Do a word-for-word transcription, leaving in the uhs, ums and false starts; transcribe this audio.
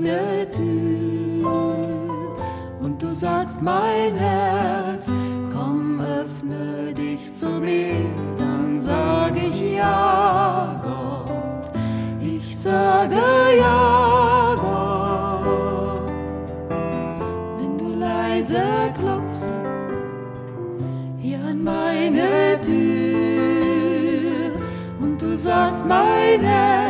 meine Tür und du sagst, mein Herz, komm, öffne dich zu mir, dann sag ich ja, Gott, ich sage ja, Gott. Wenn du leise klopfst hier an meine Tür und du sagst, mein Herz,